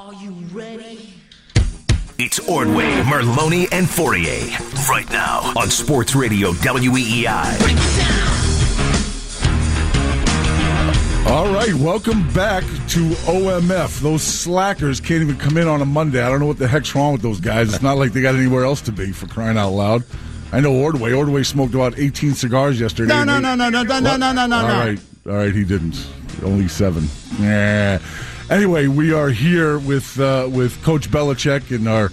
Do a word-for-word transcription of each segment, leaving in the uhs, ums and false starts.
Are you ready? It's Ordway, Merloni, and Fourier right now on Sports Radio W E E I. All right, welcome back to O M F. Those slackers can't even come in on a Monday. I don't know what the heck's wrong with those guys. It's not like they got anywhere else to be, for crying out loud. I know Ordway. Ordway smoked about eighteen cigars yesterday. No, no, no, no, no, no, no, no, no, no. All right, all right, he didn't. Only seven. Yeah. Anyway, we are here with uh, with Coach Belichick in our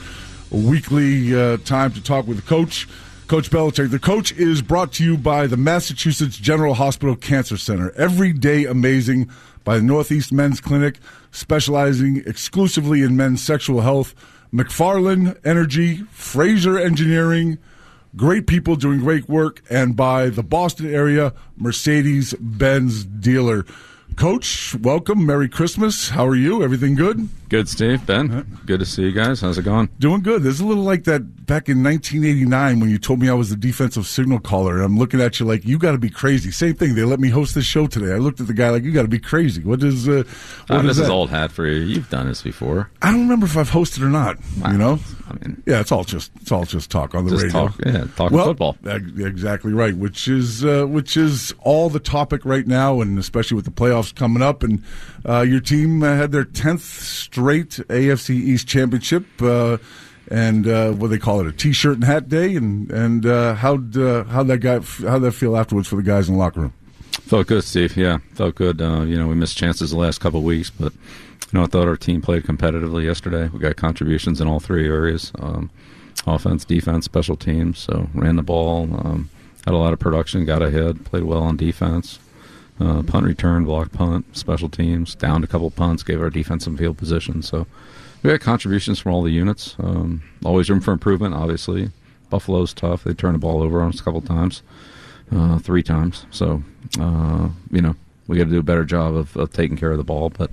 weekly uh, time to talk with the coach. Coach Belichick. The coach is brought to you by the Massachusetts General Hospital Cancer Center. Every day amazing by the Northeast Men's Clinic, specializing exclusively in men's sexual health. McFarland Energy, Fraser Engineering, great people doing great work, and by the Boston area Mercedes-Benz dealer. Coach, welcome. Merry Christmas. How are you? Everything good? Good, Steve. Ben, huh? Good to see you guys. How's it going? Doing good. There's a little like that back in nineteen eighty-nine when you told me I was the defensive signal caller, and I'm looking at you like, you got to be crazy. Same thing. They let me host this show today. I looked at the guy like, you got to be crazy. What is uh, what uh, is This that? is old hat for you. You've done this before. I don't remember if I've hosted or not. Wow. You know? I mean, yeah, it's all just it's all just talk on the just radio. Talk, yeah, talking well, football. Exactly right, which is uh, which is all the topic right now, and especially with the playoffs coming up. And uh, your team uh, had their tenth straight A F C East championship, uh, and uh, what do they call it, a T-shirt and hat day. And and uh, how'd uh, how'd that guy how'd that feel afterwards for the guys in the locker room? Felt good, Steve. Yeah, felt good. Uh, you know, we missed chances the last couple of weeks, but you know, I thought our team played competitively yesterday. We got contributions in all three areas: um, offense, defense, special teams. So ran the ball, um, had a lot of production, got ahead, played well on defense. Uh, punt return, block punt, special teams, downed a couple punts, gave our defense some field position. So we had contributions from all the units. Um, always room for improvement, obviously. Buffalo's tough. They turned the ball over on us a couple times, uh, three times. So, uh, you know, we got to do a better job of, of taking care of the ball. But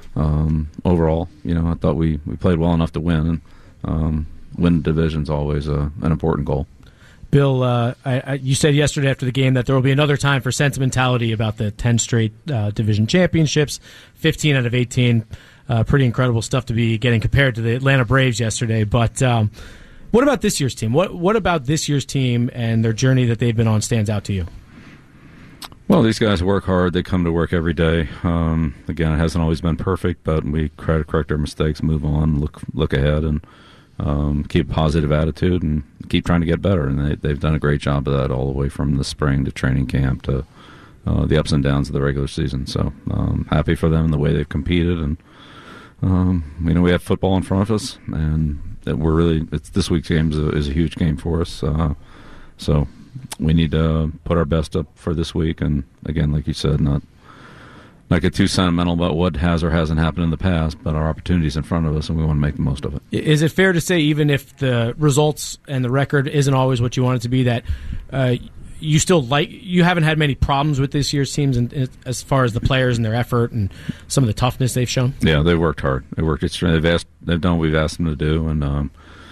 um, overall, you know, I thought we, we played well enough to win. And um, win the division's always a, an important goal. Bill, uh, I, I, you said yesterday after the game that there will be another time for sentimentality about the ten straight uh, division championships, fifteen out of eighteen. Uh, pretty incredible stuff to be getting compared to the Atlanta Braves yesterday. But um, what about this year's team? What What about this year's team and their journey that they've been on stands out to you? Well, these guys work hard. They come to work every day. Um, again, it hasn't always been perfect, but we try to correct our mistakes, move on, look look ahead, and Um, keep a positive attitude and keep trying to get better. And they, they've done a great job of that all the way from the spring to training camp to uh, the ups and downs of the regular season. So um, happy for them and the way they've competed. And um, you know, we have football in front of us, and that we're really it's, this week's game is a, is a huge game for us. Uh, so we need to put our best up for this week. And again, like you said, not. Not get too sentimental about what has or hasn't happened in the past, but our opportunity's in front of us, and we want to make the most of it. Is it fair to say, even if the results and the record isn't always what you want it to be, that uh, you still like you haven't had many problems with this year's teams, in, in, as far as the players and their effort and some of the toughness they've shown? Yeah, they worked hard. They worked extremely. They've asked, they've done what we've asked them to do, and um,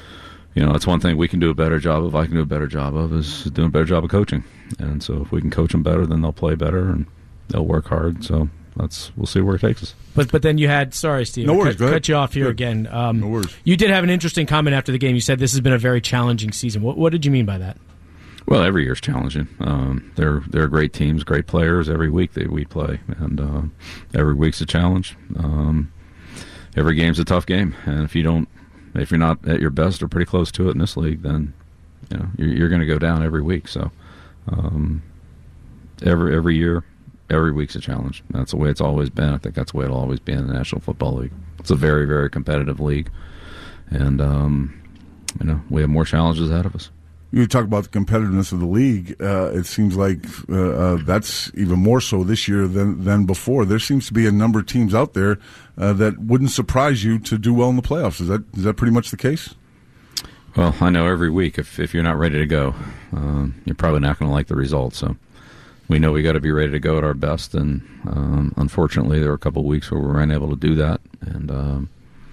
you know, that's one thing we can do a better job of. I can do a better job of is doing a better job of coaching. And so, if we can coach them better, then they'll play better and they'll work hard. So. That's we'll see where it takes us. But but then you had sorry Steve, no worries, cut, cut you off here Good. again. Um, no worries. You did have an interesting comment after the game. You said this has been a very challenging season. What what did you mean by that? Well, every year's challenging. Um, they're they're great teams, great players. Every week that we play, and uh, every week's a challenge. Um, every game's a tough game, and if you don't, if you're not at your best or pretty close to it in this league, then you know you're, you're going to go down every week. So um, every every year. Every week's a challenge. That's the way it's always been. I think that's the way it'll always be in the National Football League. It's a very, very competitive league, and um, you know we have more challenges ahead of us. You talk about the competitiveness of the league. Uh, it seems like uh, uh, that's even more so this year than than before. There seems to be a number of teams out there uh, that wouldn't surprise you to do well in the playoffs. Is that is that pretty much the case? Well, I know every week if if you're not ready to go, um, you're probably not going to like the results. So. We know we got to be ready to go at our best, and um, unfortunately, there were a couple of weeks where we weren't able to do that, and um,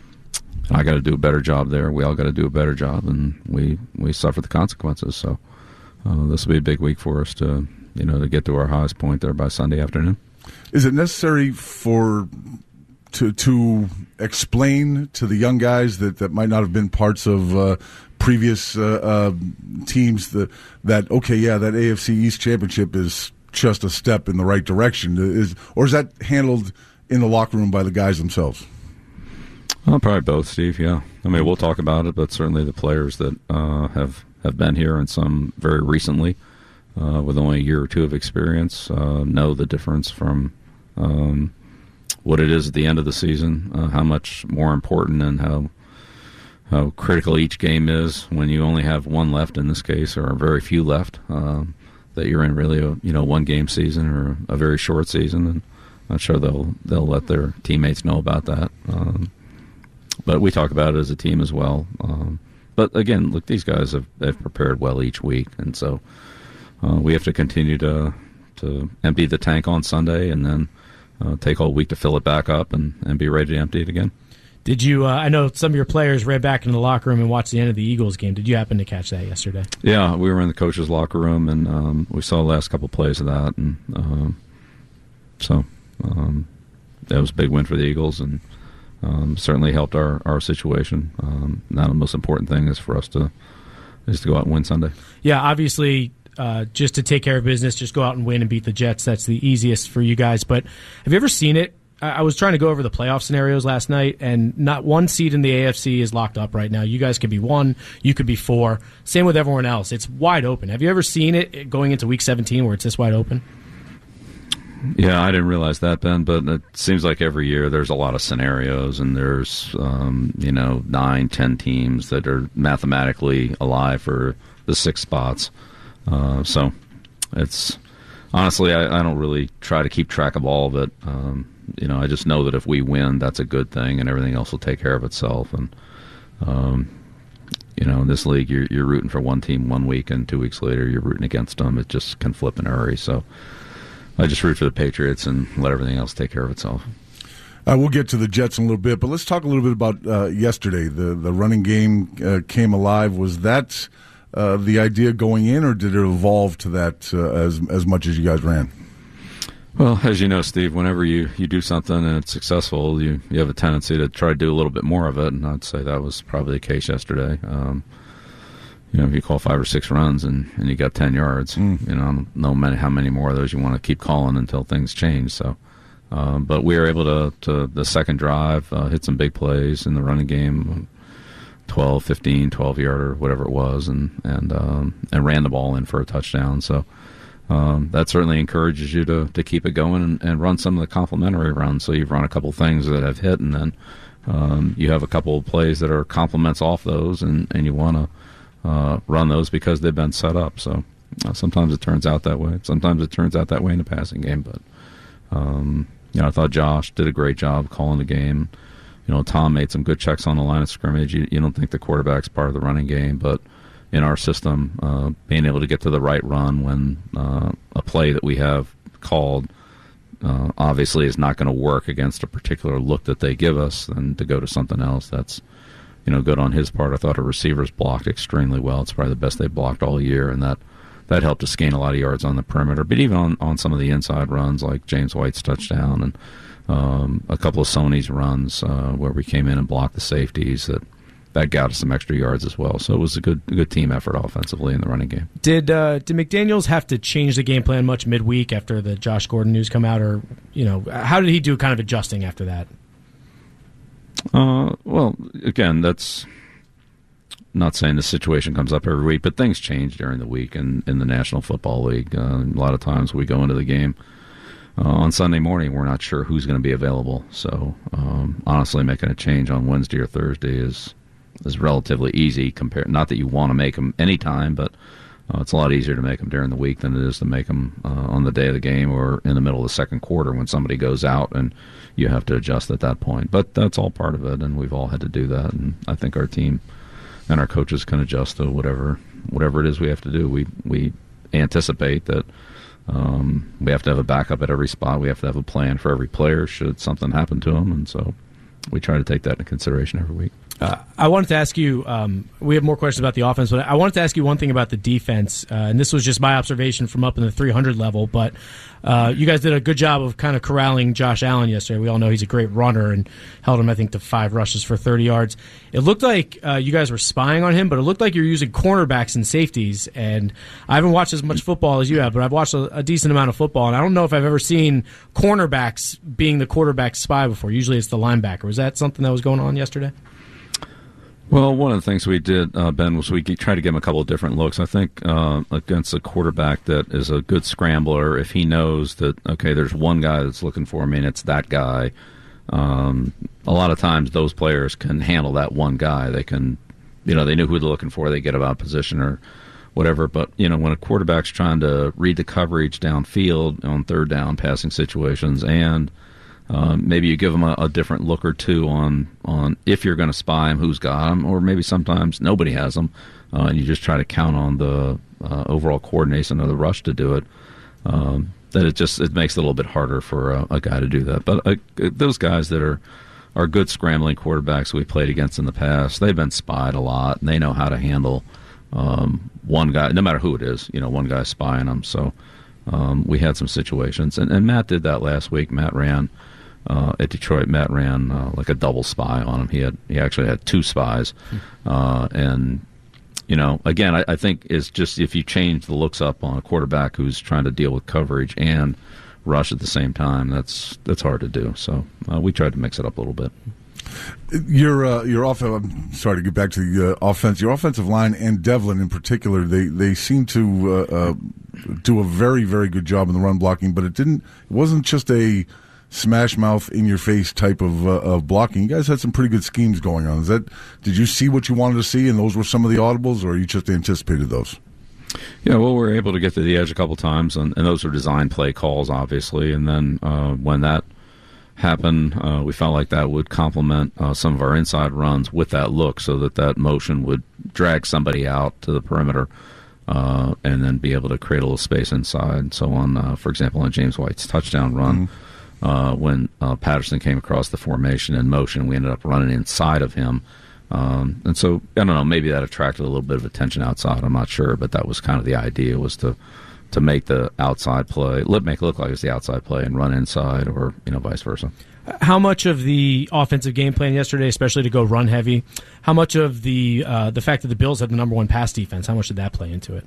I got to do a better job there. We all got to do a better job, and we, we suffer the consequences. So uh, this will be a big week for us to you know to get to our highest point there by Sunday afternoon. Is it necessary for to to explain to the young guys that, that might not have been parts of uh, previous uh, uh, teams that that okay, yeah, that A F C East championship is just a step in the right direction? Is or is that handled in the locker room by the guys themselves? Well, probably both, Steve. Yeah, I mean, we'll talk about it, but certainly the players that uh, have have been here and some very recently, uh, with only a year or two of experience, uh, know the difference from um, what it is at the end of the season, uh, how much more important and how how critical each game is when you only have one left in this case, or very few left. Um, that you're in really a you know one game season or a very short season, and I'm sure they'll they'll let their teammates know about that. Um, But we talk about it as a team as well. Um, but again, look, these guys have, have prepared well each week, and so uh, we have to continue to to empty the tank on Sunday, and then uh, take all week to fill it back up and, and be ready to empty it again. Did you? Uh, I know some of your players ran back into the locker room and watched the end of the Eagles game. Did you happen to catch that yesterday? Yeah, we were in the coach's locker room, and um, we saw the last couple plays of that, and um, so um, that was a big win for the Eagles, and Um, certainly helped our, our situation. Um, now the most important thing is for us to is to go out and win Sunday. Yeah, obviously, uh, just to take care of business, just go out and win and beat the Jets. That's the easiest for you guys. But have you ever seen it? I, I was trying to go over the playoff scenarios last night, and not one seed in the A F C is locked up right now. You guys could be one, you could be four. Same with everyone else. It's wide open. Have you ever seen it going into Week seventeen where it's this wide open? Yeah, I didn't realize that, Ben, but it seems like every year there's a lot of scenarios, and there's, um, you know, nine, ten teams that are mathematically alive for the six spots. Uh, so it's, honestly, I, I don't really try to keep track of all of it. Um, you know, I just know that if we win, that's a good thing, and everything else will take care of itself. And, um, you know, in this league, you're, you're rooting for one team one week, and two weeks later you're rooting against them. It just can flip in a hurry, so I just root for the Patriots and let everything else take care of itself. Uh, we'll get to the Jets in a little bit, but let's talk a little bit about uh, yesterday. The the running game uh, came alive. Was that uh, the idea going in, or did it evolve to that uh, as as much as you guys ran? Well, as you know, Steve, whenever you, you do something and it's successful, you, you have a tendency to try to do a little bit more of it, and I'd say that was probably the case yesterday. Um, You know, if you call five or six runs and, and you got ten yards, mm. you know, I don't know many, how many more of those you want to keep calling until things change. So, um, but we were able to, to the second drive, uh, hit some big plays in the running game, twelve, fifteen, twelve-yarder, whatever it was, and and um, and ran the ball in for a touchdown. So um, that certainly encourages you to, to keep it going and, and run some of the complementary runs. So you've run a couple things that have hit, and then um, you have a couple of plays that are complements off those, and, and you want to Uh, run those because they've been set up. So uh, sometimes it turns out that way. Sometimes it turns out that way in the passing game. But um, you know, I thought Josh did a great job calling the game. You know, Tom made some good checks on the line of scrimmage. You, you don't think the quarterback's part of the running game, but in our system, uh, being able to get to the right run when uh, a play that we have called uh, obviously is not going to work against a particular look that they give us, then to go to something else, that's you know, good on his part. I thought our receivers blocked extremely well. It's probably the best they've blocked all year, and that, that helped us gain a lot of yards on the perimeter. But even on, on some of the inside runs, like James White's touchdown and um, a couple of Sony's runs uh, where we came in and blocked the safeties, that that got us some extra yards as well. So it was a good a good team effort offensively in the running game. Did uh, did McDaniels have to change the game plan much midweek after the Josh Gordon news come out, or you know, how did he do kind of adjusting after that? Uh, well, again, that's not saying the situation comes up every week, but things change during the week in, in the National Football League. Uh, a lot of times we go into the game uh, on Sunday morning, we're not sure who's going to be available. So um, honestly, making a change on Wednesday or Thursday is is relatively easy. Compared, not that you want to make them anytime, but uh, it's a lot easier to make them during the week than it is to make them uh, on the day of the game or in the middle of the second quarter when somebody goes out and you have to adjust at that point. But that's all part of it, and we've all had to do that. And I think our team and our coaches can adjust to whatever whatever it is we have to do. We we anticipate that um, we have to have a backup at every spot. We have to have a plan for every player should something happen to them, and so we try to take that into consideration every week. Uh, I wanted to ask you, um, we have more questions about the offense, but I wanted to ask you one thing about the defense, uh, and this was just my observation from up in the three hundred level, but uh, you guys did a good job of kind of corralling Josh Allen yesterday. We all know he's a great runner and held him, I think, to five rushes for thirty yards. It looked like uh, you guys were spying on him, but it looked like you're using cornerbacks and safeties, and I haven't watched as much football as you have, but I've watched a, a decent amount of football, and I don't know if I've ever seen cornerbacks being the quarterback spy before. Usually it's the linebacker. Was that something that was going on yesterday? Well, one of the things we did, uh, Ben, was we tried to give him a couple of different looks. I think uh, against a quarterback that is a good scrambler, if he knows that, okay, there's one guy that's looking for me and it's that guy, um, a lot of times those players can handle that one guy. They can, you know, they know who they're looking for. They get about position or whatever. But, you know, when a quarterback's trying to read the coverage downfield on third down passing situations and Um, maybe you give them a, a different look or two on, on if you're going to spy him, who's got him, or maybe sometimes nobody has them, uh, and you just try to count on the uh, overall coordination of the rush to do it. Um, that it just it makes it a little bit harder for a, a guy to do that. But uh, those guys that are are good scrambling quarterbacks we played against in the past, they've been spied a lot, and they know how to handle um, one guy, no matter who it is. You know, one guy spying them. So um, we had some situations, and, and Matt did that last week. Matt ran. Uh, at Detroit, Matt ran uh, like a double spy on him. He had he actually had two spies, uh, and you know, again, I, I think it's just if you change the looks up on a quarterback who's trying to deal with coverage and rush at the same time, that's that's hard to do. So uh, we tried to mix it up a little bit. Your uh, your off. I'm sorry to get back to the uh, offense. Your offensive line and Devlin in particular, they they seem to uh, uh, do a very very good job in the run blocking, but it didn't. It wasn't just a smash mouth in your face type of uh, of blocking. You guys had some pretty good schemes going on. Is that did you see what you wanted to see, and those were some of the audibles, or you just anticipated those? Yeah, well, we were able to get to the edge a couple times, and, and those were design play calls, obviously. And then uh, when that happened, uh, we felt like that would complement uh, some of our inside runs with that look, so that that motion would drag somebody out to the perimeter. Uh, and then be able to create a little space inside. So on, uh, for example, on James White's touchdown run, mm-hmm. Uh, when uh, Patterson came across the formation in motion, we ended up running inside of him. Um, and so, I don't know, maybe that attracted a little bit of attention outside. I'm not sure, but that was kind of the idea, was to to make the outside play, make it look like it's the outside play and run inside, or, you know, vice versa. How much of the offensive game plan yesterday, especially to go run heavy, how much of the uh, the fact that the Bills had the number one pass defense, how much did that play into it?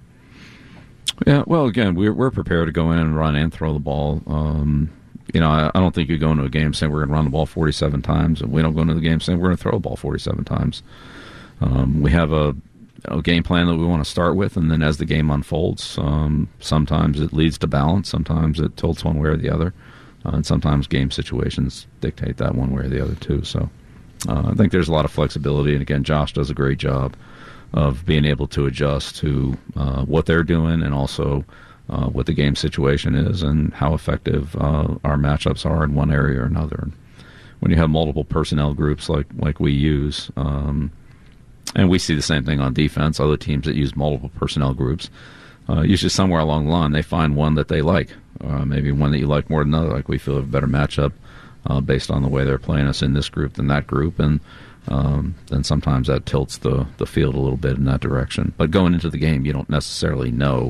Yeah, well, again, we're, we're prepared to go in and run and throw the ball. Um You know, I, I don't think you go into a game saying we're going to run the ball forty-seven times, and we don't go into the game saying we're going to throw the ball forty-seven times. Um, we have a, a game plan that we want to start with, and then as the game unfolds, um, sometimes it leads to balance, sometimes it tilts one way or the other, uh, and sometimes game situations dictate that one way or the other too. So uh, I think there's a lot of flexibility, and again, Josh does a great job of being able to adjust to uh, what they're doing, and also Uh, what the game situation is and how effective uh, our matchups are in one area or another. And when you have multiple personnel groups like like we use, um, and we see the same thing on defense, other teams that use multiple personnel groups, uh, usually somewhere along the line they find one that they like, uh, maybe one that you like more than another. Like we feel a better matchup uh, based on the way they're playing us in this group than that group, and um, then sometimes that tilts the, the field a little bit in that direction. But going into the game, you don't necessarily know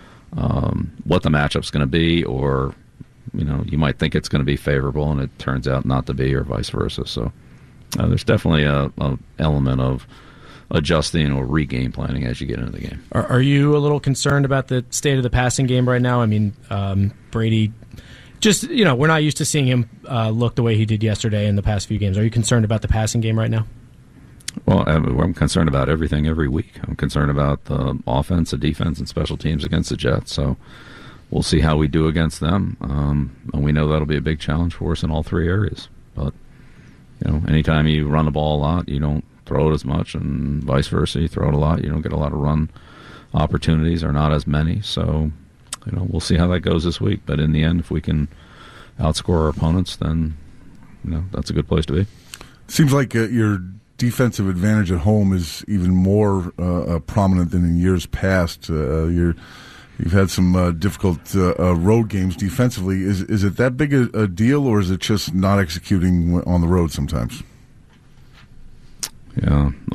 Um, what the matchup's going to be, or you know, you might think it's going to be favorable, and it turns out not to be, or vice versa. So uh, there's definitely a, a element of adjusting or re-game planning as you get into the game. Are, are you a little concerned about the state of the passing game right now? I mean, um, Brady, just you know, we're not used to seeing him uh, look the way he did yesterday in the past few games. Are you concerned about the passing game right now? Well, I'm concerned about everything every week. I'm concerned about the offense, the defense, and special teams against the Jets. So we'll see how we do against them. Um, and we know that'll be a big challenge for us in all three areas. But, you know, anytime you run the ball a lot, you don't throw it as much, and vice versa. You throw it a lot, you don't get a lot of run opportunities, or not as many. So, you know, we'll see how that goes this week. But in the end, if we can outscore our opponents, then, you know, that's a good place to be. Seems like uh, you're defensive advantage at home is even more uh, uh, prominent than in years past. Uh, you're, you've had some uh, difficult uh, uh, road games defensively. Is is it that big a, a deal, or is it just not executing on the road sometimes?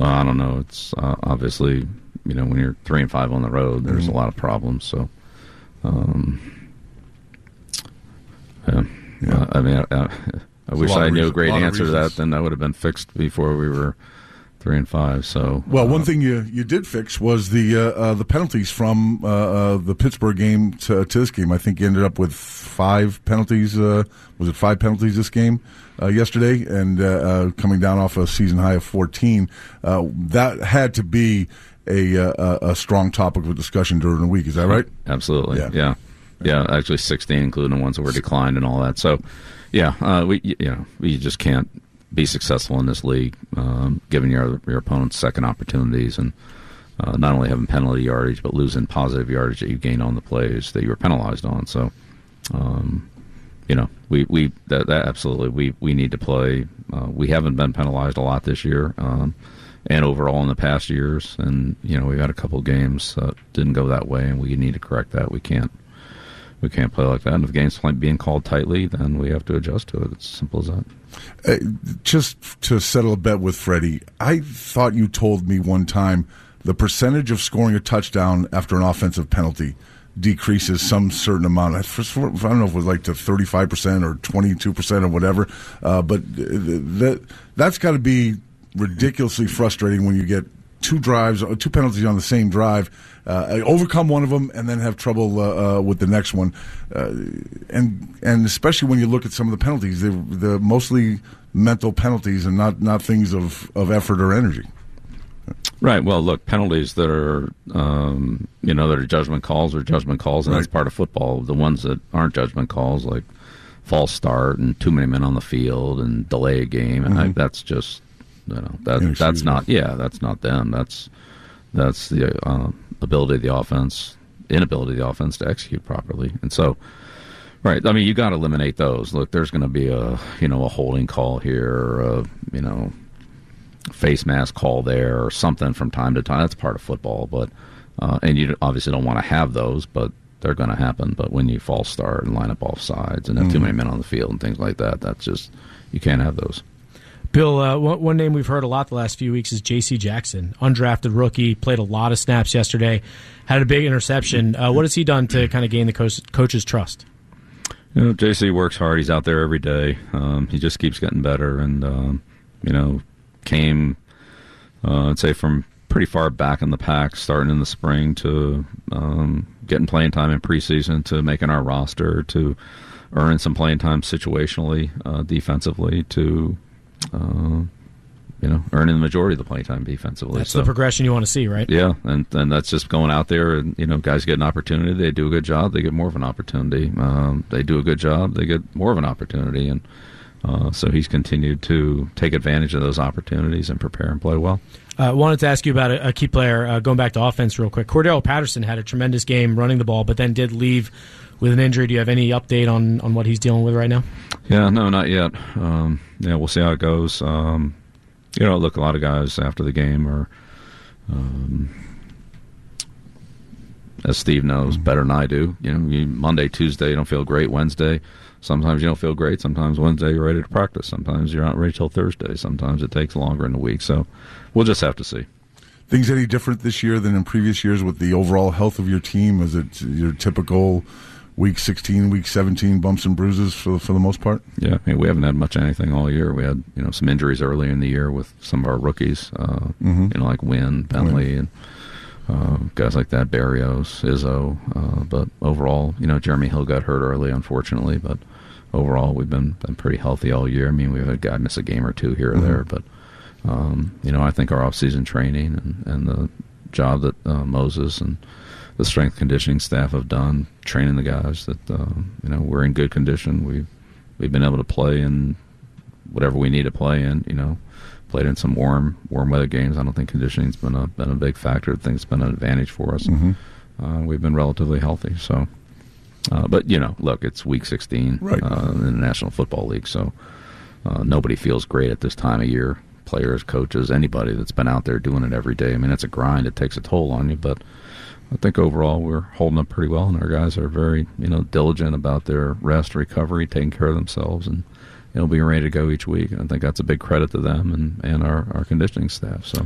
Well, I don't know. It's uh, obviously, you know, when you're three and five on the road, there's mm-hmm. a lot of problems. So, um, yeah. yeah. Uh, I mean, I, I, I wish I knew a great a answer to that. Then that would have been fixed before we were three and five. So, well, uh, one thing you, you did fix was the uh, uh, the penalties from uh, uh, the Pittsburgh game to, to this game. I think you ended up with five penalties. Uh, was it five penalties this game uh, yesterday? And uh, uh, coming down off a season high of fourteen, uh, that had to be a, a a strong topic of discussion during the week. Is that right? Absolutely. Yeah. Yeah. yeah actually, sixteen, including the ones that were declined and all that. So, yeah, uh, we you know we just can't be successful in this league, um, giving your your opponents second opportunities and uh, not only having penalty yardage, but losing positive yardage that you gained on the plays that you were penalized on. So, um, you know, we, we that, that absolutely we, we need to play. Uh, we haven't been penalized a lot this year, um, and overall in the past years. And you know, we've had a couple of games that didn't go that way, and we need to correct that. We can't we can't play like that. And if games being called tightly, then we have to adjust to it. It's as simple as that. Uh, just to settle a bet with Freddie, I thought you told me one time the percentage of scoring a touchdown after an offensive penalty decreases some certain amount. I don't know if it was like to thirty-five percent or twenty-two percent or whatever, uh, but that, that's got to be ridiculously frustrating when you get two drives, two penalties on the same drive, uh, overcome one of them, and then have trouble uh, uh, with the next one. Uh, and and especially when you look at some of the penalties, they're, they're mostly mental penalties and not, not things of, of effort or energy. Right. Well, look, penalties that are, um, you know, that are judgment calls are judgment calls, and right. that's part of football. The ones that aren't judgment calls, like false start and too many men on the field and delay a game, and mm-hmm. I, that's just, you know, that that's not, yeah, that's not them. That's that's the uh, ability of the offense, inability of the offense to execute properly, and so. Right. I mean, you got to eliminate those. Look, there's going to be a, you know, a holding call here, or a, you know, face mask call there, or something from time to time. That's part of football, but uh, and you obviously don't want to have those, but they're going to happen. But when you false start and line up off sides and have mm-hmm. too many men on the field and things like that, that's just, you can't have those. Bill, uh, one, one name we've heard a lot the last few weeks is J C Jackson, undrafted rookie, played a lot of snaps yesterday, had a big interception. Uh, what has he done to kind of gain the coach, coach's trust? You know, J C works hard. He's out there every day. Um, he just keeps getting better, and um, you know, came, uh, I'd say, from pretty far back in the pack, starting in the spring to um, getting playing time in preseason, to making our roster, to earning some playing time situationally, uh, defensively, to uh, you know, earning the majority of the playing time defensively. That's so, the progression you want to see, right? Yeah, and and that's just going out there, and you know, guys get an opportunity, they do a good job, they get more of an opportunity. Um, they do a good job, they get more of an opportunity, and uh, so he's continued to take advantage of those opportunities and prepare and play well. I uh, wanted to ask you about a, a key player, uh, going back to offense real quick. Cordell Patterson had a tremendous game running the ball, but then did leave with an injury. Do you have any update on, on what he's dealing with right now? Yeah, no, not yet. Um, yeah, we'll see how it goes. Um, you know, look, a lot of guys after the game are, um, as Steve knows better than I do, you know, you, Monday, Tuesday, you don't feel great. Wednesday, sometimes you don't feel great. Sometimes Wednesday you're ready to practice. Sometimes you're not ready till Thursday. Sometimes it takes longer in the week. So we'll just have to see. Things any different this year than in previous years with the overall health of your team? Is it your typical week sixteen, week seventeen bumps and bruises for for the most part? Yeah, I mean, we haven't had much of anything all year. We had, you know, some injuries early in the year with some of our rookies, uh, mm-hmm. you know, like Wynn, Bentley, Wynn. and uh, guys like that, Barrios, Izzo. Uh, but overall, you know, Jeremy Hill got hurt early, unfortunately. But overall, we've been been pretty healthy all year. I mean, we've had guys miss a game or two here or mm-hmm. there, but um, you know, I think our off-season training and, and the job that uh, Moses and the strength conditioning staff have done, training the guys, that uh, you know, we're in good condition. We've we've been able to play in whatever we need to play in. You know, played in some warm warm weather games. I don't think conditioning's been a been a big factor. I think it's been an advantage for us. Mm-hmm. Uh, we've been relatively healthy. So, uh, but you know, look, it's week sixteen right. uh, in the National Football League, so uh, nobody feels great at this time of year. Players, coaches, anybody that's been out there doing it every day. I mean, it's a grind. It takes a toll on you, but I think overall we're holding up pretty well, and our guys are very, you know, diligent about their rest, recovery, taking care of themselves, and you know, being ready to go each week. And I think that's a big credit to them and, and our, our conditioning staff. So,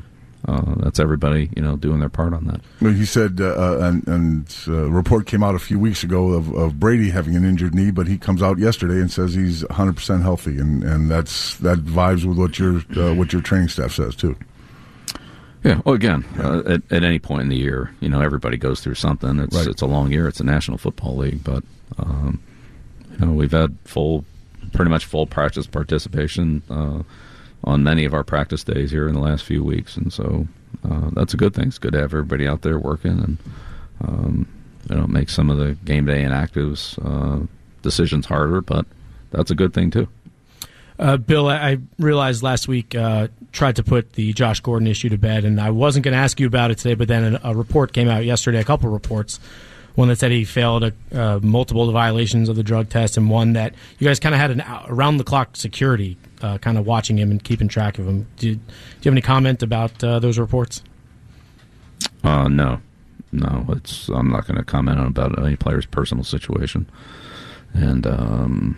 uh, that's everybody, you know, doing their part on that. Well, he said, uh, and, and uh, a report came out a few weeks ago of, of Brady having an injured knee, but he comes out yesterday and says he's one hundred percent healthy, and, and that's that vibes with what your uh, what your training staff says too. Yeah. Well, again, uh, at, at any point in the year, you know, everybody goes through something. It's right. it's a long year. It's a National Football League, but um, you know, we've had full, pretty much full practice participation uh, on many of our practice days here in the last few weeks, and so uh, that's a good thing. It's good to have everybody out there working, and um, you know, make some of the game day inactives uh, decisions harder, but that's a good thing too. Uh, Bill, I realized last week uh, tried to put the Josh Gordon issue to bed, and I wasn't going to ask you about it today, but then a, a report came out yesterday, a couple reports, one that said he failed a, uh, multiple violations of the drug test, and one that you guys kind of had an around-the-clock security uh, kind of watching him and keeping track of him. Do, do you have any comment about uh, those reports? Uh, no. No, it's, I'm not going to comment on about any player's personal situation. And um,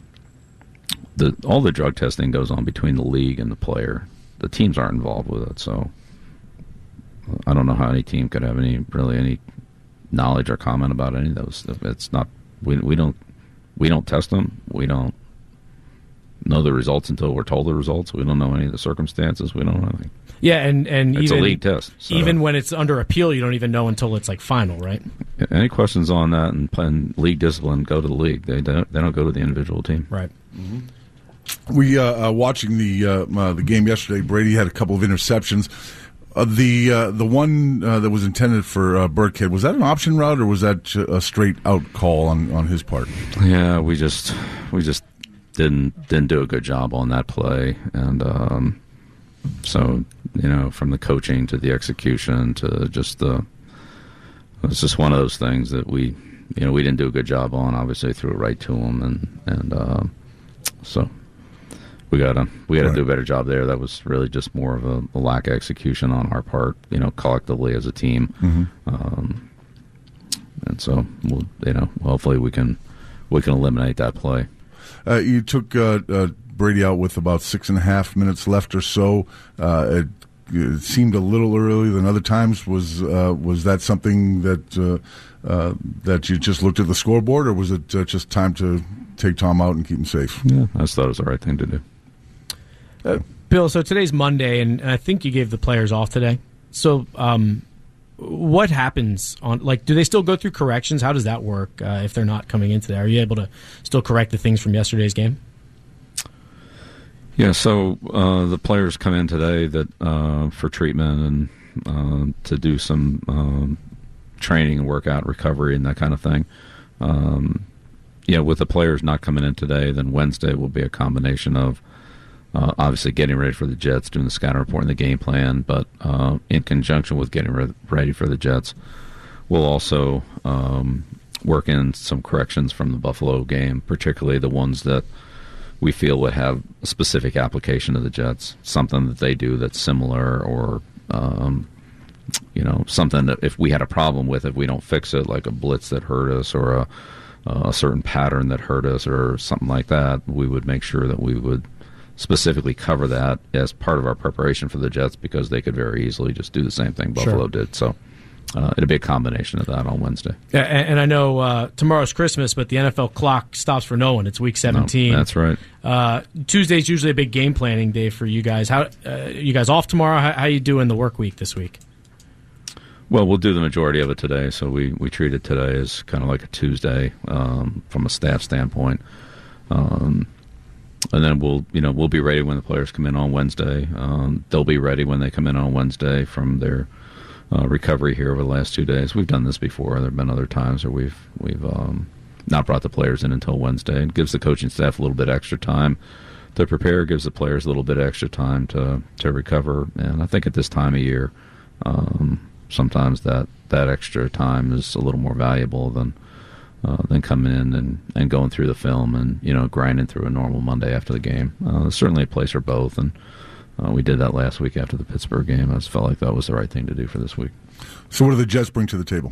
the all the drug testing goes on between the league and the player. The teams aren't involved with it, so I don't know how any team could have any really any knowledge or comment about any of those. It's not we we don't we don't test them. We don't know the results until we're told the results. We don't know any of the circumstances. We don't know anything. Yeah, and, and it's even, a league test. So. Even when it's under appeal, you don't even know until it's like final, right? Any questions on that and, and league discipline, go to the league. They don't, they don't go to the individual team. Right. Mm-hmm. We uh, uh, watching the uh, uh, the game yesterday. Brady had a couple of interceptions. Uh, the uh, the one uh, that was intended for uh, Burkhead, was that an option route or was that a straight out call on, on his part? Yeah, we just we just didn't didn't do a good job on that play, and um, so you know, from the coaching to the execution to just the, it's just one of those things that we you know we didn't do a good job on. Obviously, threw it right to him, and and uh, so. We gotta we gotta right. do a better job there. That was really just more of a, a lack of execution on our part, you know, collectively as a team. Mm-hmm. Um, and so, we'll, you know, hopefully we can we can eliminate that play. Uh, you took uh, uh, Brady out with about six and a half minutes left or so. Uh, it, it seemed a little earlier than other times. Was uh, was that something that uh, uh, that you just looked at the scoreboard, or was it uh, just time to take Tom out and keep him safe? Yeah, I just thought it was the right thing to do. Uh, Bill, so today's Monday, and, and I think you gave the players off today. So, um, what happens on? Like, do they still go through corrections? How does that work uh, if they're not coming in today? Are you able to still correct the things from yesterday's game? Yeah. So uh, the players come in today that uh, for treatment and uh, to do some um, training and workout recovery and that kind of thing. Um, yeah, with the players not coming in today, then Wednesday will be a combination of. Uh, obviously getting ready for the Jets, doing the scouting report and the game plan, but uh, in conjunction with getting re- ready for the Jets, we'll also um, work in some corrections from the Buffalo game, particularly the ones that we feel would have a specific application to the Jets, something that they do that's similar, or um, you know, something that if we had a problem with, if we don't fix it, like a blitz that hurt us or a, a certain pattern that hurt us or something like that, we would make sure that we would specifically cover that as part of our preparation for the Jets, because they could very easily just do the same thing Buffalo Sure. did. So uh, it'll be a combination of that on Wednesday. Yeah, and, and I know uh, tomorrow's Christmas, but the N F L clock stops for no one. It's Week seventeen. No, that's right. Uh, Tuesday's usually a big game planning day for you guys. How uh, you guys off tomorrow? How, how you doing the work week this week? Well, we'll do the majority of it today, so we, we treat it today as kind of like a Tuesday um, from a staff standpoint. Um And then we'll, you know, we'll be ready when the players come in on Wednesday. Um, they'll be ready when they come in on Wednesday from their uh, recovery here over the last two days. We've done this before. There have been other times where we've we've um, not brought the players in until Wednesday. It gives the coaching staff a little bit extra time to prepare. Gives the players a little bit extra time to to recover. And I think at this time of year, um, sometimes that that extra time is a little more valuable than. Uh, than coming in and, and going through the film and, you know, grinding through a normal Monday after the game. Uh, there's certainly a place for both, and uh, we did that last week after the Pittsburgh game. I just felt like that was the right thing to do for this week. So what do the Jets bring to the table?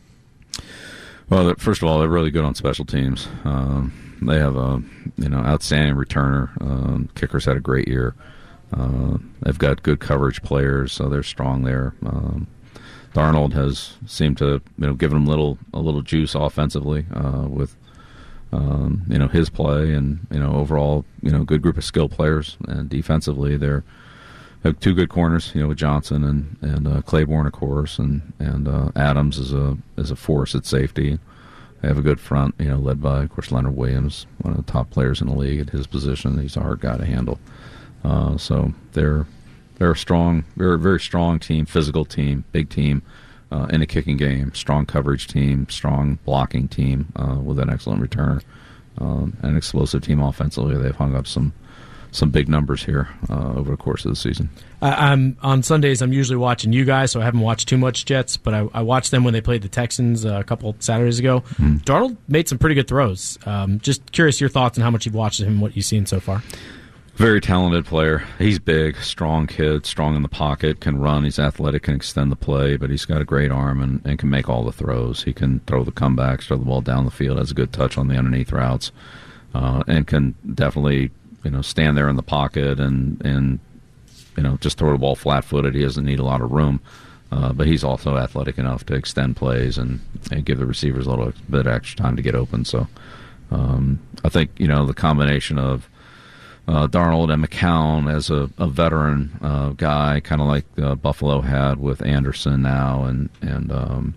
Well, first of all, they're really good on special teams. Um, they have a, you know, outstanding returner. Um, kickers had a great year. Uh, they've got good coverage players, so they're strong there. Um, Darnold has seemed to, you know, give them little a little juice offensively uh, with, um, you know, his play, and you know, overall, you know, good group of skill players, and defensively they're have two good corners, you know, with Johnson and and uh, Claiborne, of course, and and uh, Adams is a is a force at safety. They have a good front, you know, led by, of course, Leonard Williams, one of the top players in the league at his position. He's a hard guy to handle. Uh, so they're they're a strong, very very strong team, physical team, big team uh, in a kicking game, strong coverage team, strong blocking team uh, with an excellent returner, um, an explosive team offensively. They've hung up some some big numbers here uh, over the course of the season. Uh, I'm on Sundays. I'm usually watching you guys, so I haven't watched too much Jets, but I, I watched them when they played the Texans uh, a couple Saturdays ago. Mm. Darnold made some pretty good throws. Um, just curious your thoughts on how much you've watched him and what you've seen so far. Very talented player. He's big, strong kid, strong in the pocket, can run. He's athletic, can extend the play, but he's got a great arm and, and can make all the throws. He can throw the comebacks, throw the ball down the field, has a good touch on the underneath routes, uh, and can definitely, you know, stand there in the pocket and, and you know, just throw the ball flat-footed. He doesn't need a lot of room, uh, but he's also athletic enough to extend plays and, and give the receivers a little bit of extra time to get open. So um, I think, you know, the combination of uh, Darnold and McCown as a, a veteran uh, guy, kind of like uh, Buffalo had with Anderson now and, and um,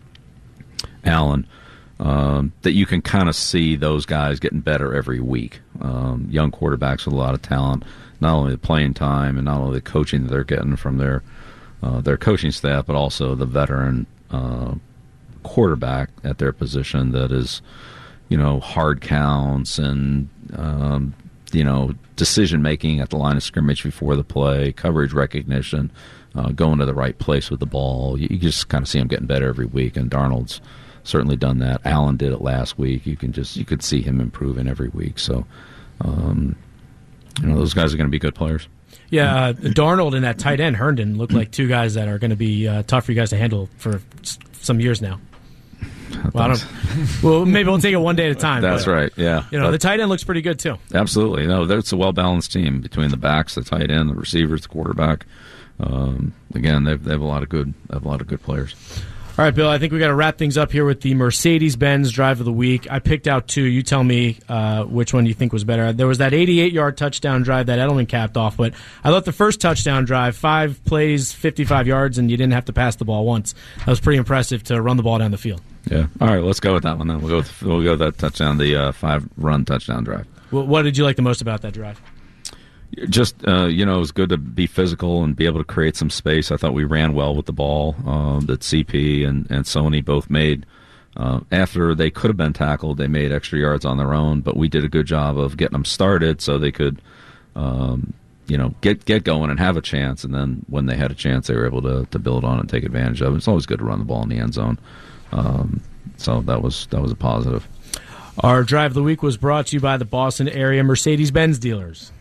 Allen, Um, that you can kind of see those guys getting better every week. Um, young quarterbacks with a lot of talent, not only the playing time and not only the coaching that they're getting from their uh, their coaching staff, but also the veteran uh, quarterback at their position that is, you know, hard counts and um, you know, decision making at the line of scrimmage before the play, coverage recognition, uh, going to the right place with the ball. You, you just kind of see them getting better every week, and Darnold's certainly done that. Allen did it last week. You can just you could see him improving every week. So, um, you know, those guys are going to be good players. Yeah, uh, Darnold and that tight end Herndon look like two guys that are going to be uh, tough for you guys to handle for some years now. Well, I don't, well, maybe we'll take it one day at a time. That's but, right. Yeah, you know, but, the tight end looks pretty good too. Absolutely. No, it's a well balanced team between the backs, the tight end, the receivers, the quarterback. Um, again, they've they have a lot of good they have a lot of good players. All right, Bill, I think we got to wrap things up here with the Mercedes-Benz drive of the week. I picked out two. You tell me uh, which one you think was better. There was that eighty-eight-yard touchdown drive that Edelman capped off, but I thought the first touchdown drive, five plays, fifty-five yards, and you didn't have to pass the ball once. That was pretty impressive to run the ball down the field. Yeah. All right, let's go with that one then. We'll go with, we'll go with that touchdown, the uh, five-run touchdown drive. Well, what did you like the most about that drive? Just, uh, you know, it was good to be physical and be able to create some space. I thought we ran well with the ball, um, that C P and, and Sony both made. Uh, after they could have been tackled, they made extra yards on their own, but we did a good job of getting them started so they could, um, you know, get get going and have a chance. And then when they had a chance, they were able to, to build on and take advantage of it. It's always good to run the ball in the end zone. Um, so that was that was a positive. Our drive of the week was brought to you by the Boston area Mercedes-Benz dealers.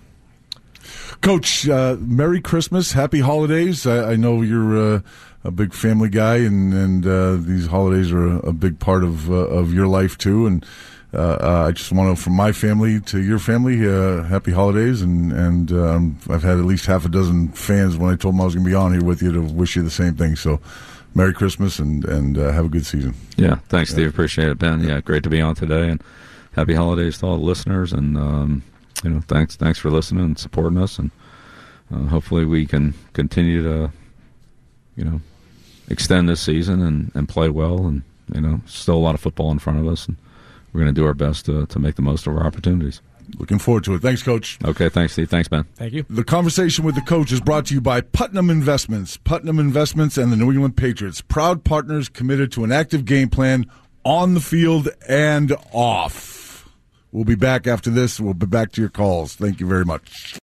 Coach, uh, Merry Christmas, Happy Holidays. I, I know you're uh, a big family guy, and and uh, these holidays are a, a big part of uh, of your life too. And uh, uh, I just want to, from my family to your family, uh, Happy Holidays. And and um, I've had at least half a dozen fans when I told them I was going to be on here with you to wish you the same thing. So, Merry Christmas and and uh, have a good season. Yeah, thanks, Steve. Appreciate it, Ben. Yeah, great to be on today, and Happy Holidays to all the listeners. And um, you know, thanks thanks for listening and supporting us, and uh, hopefully we can continue to, you know, extend this season and, and play well. And you know, still a lot of football in front of us, and we're going to do our best to to make the most of our opportunities. Looking forward to it. Thanks, Coach. Okay, thanks, Steve. Thanks, Ben. Thank you. The conversation with the coach is brought to you by Putnam Investments. Putnam Investments and the New England Patriots, proud partners committed to an active game plan on the field and off. We'll be back after this. We'll be back to your calls. Thank you very much.